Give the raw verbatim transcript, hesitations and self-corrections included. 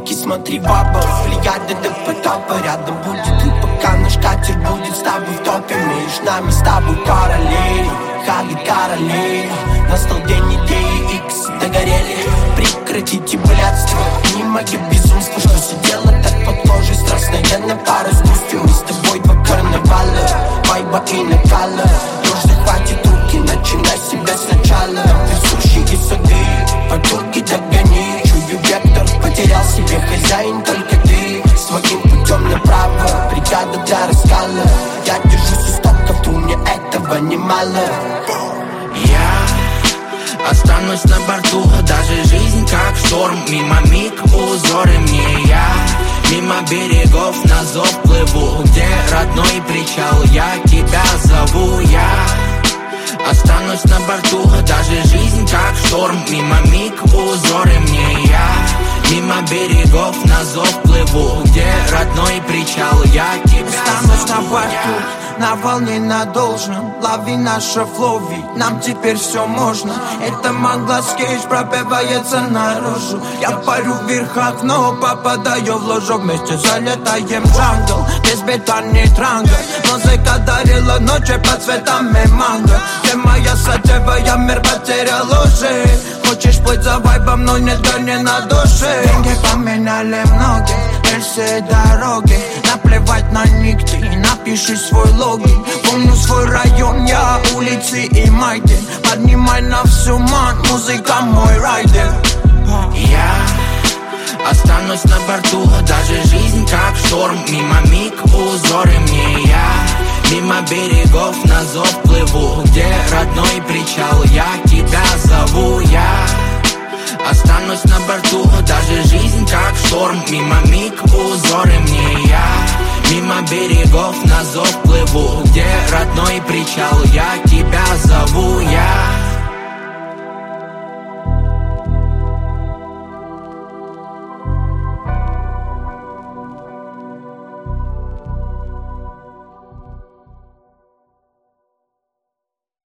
Руки смотри в оба, взгляды до потопа. Рядом будет и пока наш катер будет с тобой в топе. Между нами с тобой параллели, хады короли. Настал день идеи, икс догорели. Прекратите блядство и мое безумство, что сидела так под кожей. Страстная на пару с грустью. Мы с тобой два карнавала, вайба и накала. Дрожь захватит руки, начинай себя сначала. Везущие сады, потоки догони. Чую вектор, потерял себе хозяин, только ты. Своим путем направо, бригада для раскала. Я держусь истоков, у меня этого немало. Я останусь на борту, даже жизнь как шторм. Мимо миг узоры мне я, мимо берегов на зов плыву. Где родной причал, я тебя зову. Я останусь на борту, даже жизнь как шторм. Мимо миг узоры мне я, мимо берегов на зов плыву. Где родной причал, я тебя останусь зову. на борту, на волне на должном. Лови наше флоу, ведь нам теперь все можно. Это Манглас Кейдж пробивается наружу. Я парю в верхах, но попадаю в лужу. Вместе залетаем в джангл, без бетонный трангл. Музыка дарила ночи под цветами манго. Ты моя сатева, я мир потерял уже. Хочешь плыть за вайбом, но нет горни на душе. Деньги поменяли многие, рельсы дороги. Наплевать на нигде, напиши свой логин. Помню свой район, я улицы и майки. Поднимай на всю мать, музыка мой райдер. Я останусь на борту, даже жизнь как шторм. Мимо миг узоры мне я, мимо берегов на зов плыву. Где родной причал, я тебя зову. Я останусь на борту, даже жизнь как шторм. Мимо миг узоры мне я, мимо берегов на зов плыву. Где родной причал, я тебя зову.